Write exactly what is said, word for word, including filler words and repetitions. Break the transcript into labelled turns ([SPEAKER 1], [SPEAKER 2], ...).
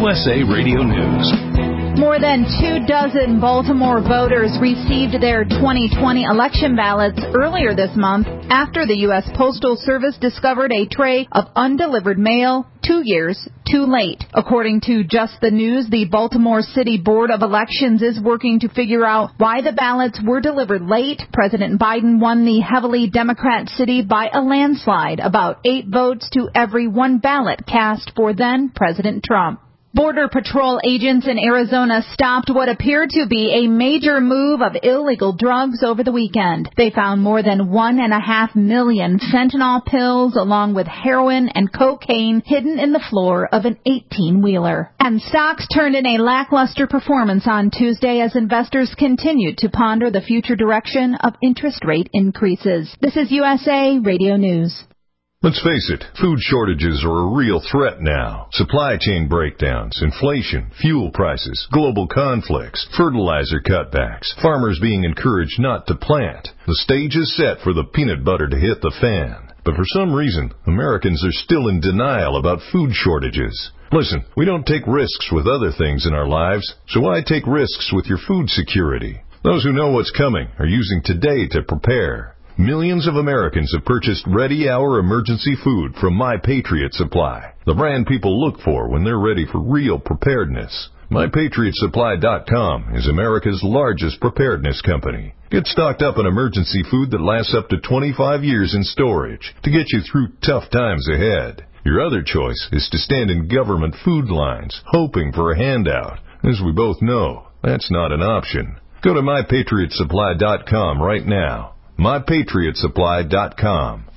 [SPEAKER 1] S A Radio News.
[SPEAKER 2] More than two dozen Baltimore voters received their twenty twenty election ballots earlier this month after the U S Postal Service discovered a tray of undelivered mail two years too late. According to Just the News, the Baltimore City Board of Elections is working to figure out why the ballots were delivered late. President Biden won the heavily Democrat city by a landslide, about eight votes to every one ballot cast for then President Trump. Border Patrol agents in Arizona stopped what appeared to be a major move of illegal drugs over the weekend. They found more than one and a half million fentanyl pills along with heroin and cocaine hidden in the floor of an eighteen-wheeler. And stocks turned in a lackluster performance on Tuesday as investors continued to ponder the future direction of interest rate increases. This is U S A Radio News.
[SPEAKER 3] Let's face it, food shortages are a real threat now. Supply chain breakdowns, inflation, fuel prices, global conflicts, fertilizer cutbacks, farmers being encouraged not to plant. The stage is set for the peanut butter to hit the fan. But for some reason, Americans are still in denial about food shortages. Listen, we don't take risks with other things in our lives, so why take risks with your food security? Those who know what's coming are using today to prepare. Millions of Americans have purchased ready-hour emergency food from My Patriot Supply, the brand people look for when they're ready for real preparedness. My Patriot Supply dot com is America's largest preparedness company. Get stocked up on emergency food that lasts up to twenty-five years in storage to get you through tough times ahead. Your other choice is to stand in government food lines, hoping for a handout. As we both know, that's not an option. Go to My Patriot Supply dot com right now. My Patriot Supply dot com.